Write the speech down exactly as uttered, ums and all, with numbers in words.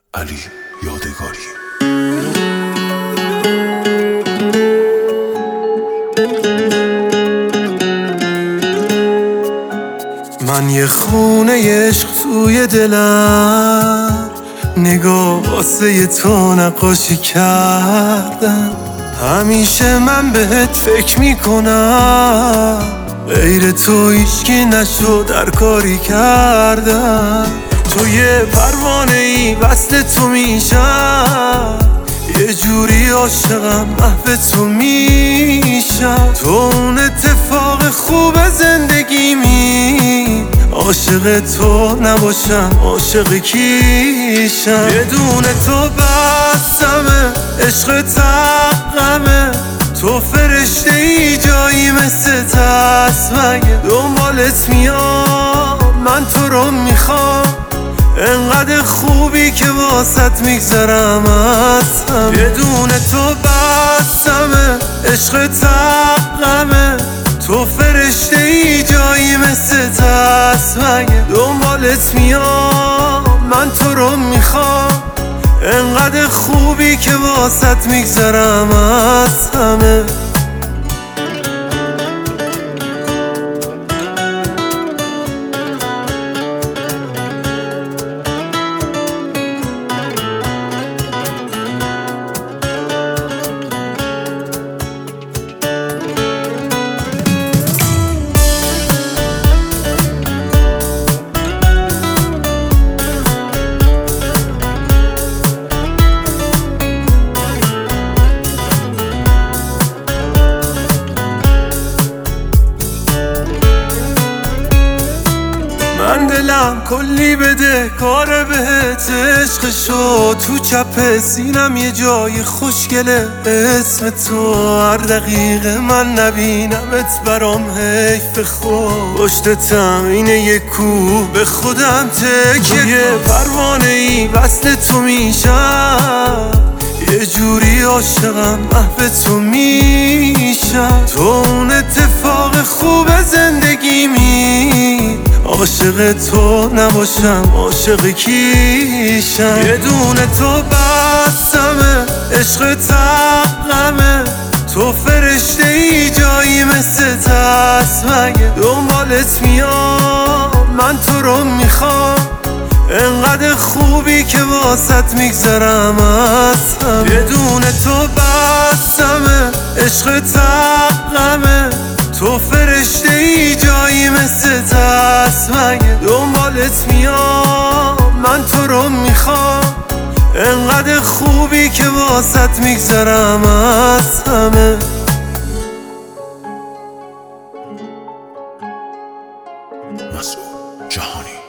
علی یادگاری. من یه خونه عشق توی دلم، نگاه واسه تو نقاشی کردم. همیشه من بهت فکر میکنم، غیر تو هیچکی نشد هر کاری کردم. تو یه پروانه ای وصل تو میشم، یه جوری عاشقم محو تو میشم. تو اون اتفاق خوب زندگیمی، عاشق تو نباشم عاشق کیشم؟ یه دونه تو بسمه، عشق تقمه، تو فرشته ای جایی مثل دست. مگه دنبالت میام، من تو رو میخوام، انقدر خوبی که واسط میگذرم از هم. یه دونه تو بسمه، عشق تقمه، تو فرشته ای جایی مثل دست. مگه دنبالت میام، من تو رو میخوام، انقدر خوبی که واسط میگذرم از همه. من دلم کلی بده کار بهت، عشق شد تو چپ سینم یه جای خوشگله اسم تو. هر دقیقه من نبینمت برام حیف خود، پشتتم اینه یه کوه به خودم تکیه. یه پروانه ای وصل تو میشم، یه جوری عاشقم محو تو میشم. تو اون اتفاق خوب زندگیمی، عاشق تو نباشم عاشق کیشم؟ یه دونه تو بسمه، عشق تقمه، تو فرشته ای جایی مثل دست. مگه دنبالت میام، من تو رو میخوام، انقدر خوبی که واسط میگذرم از هم. یه دونه تو بسمه، عشق تقمه، تو فرشته ای جایی مثل دست. مگه دنبالت میام، من تو رو میخوام، انقدر خوبی که واسط میگذرم از همه. مسعود جهانی.